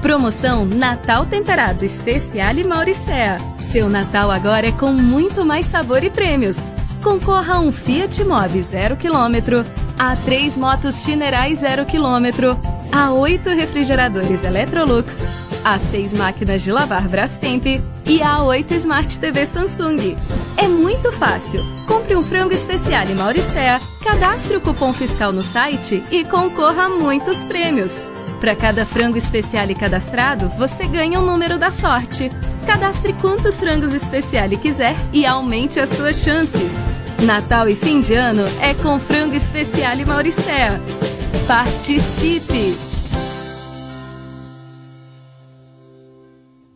Promoção Natal Temperado Speciale Mauricéa. Seu Natal agora é com muito mais sabor e prêmios. Concorra a um Fiat Mobi 0 km, a 3 motos Chinerai 0 km, a 8 refrigeradores Electrolux, a 6 máquinas de lavar Brastemp e a 8 Smart TV Samsung. É muito fácil. Compre um frango Speciale Mauricéa, cadastre o cupom fiscal no site e concorra a muitos prêmios. Para cada frango Speciale cadastrado, você ganha um número da sorte. Cadastre quantos frangos Speciale quiser e aumente as suas chances. Natal e fim de ano é com frango Speciale Mauricéa. Participe!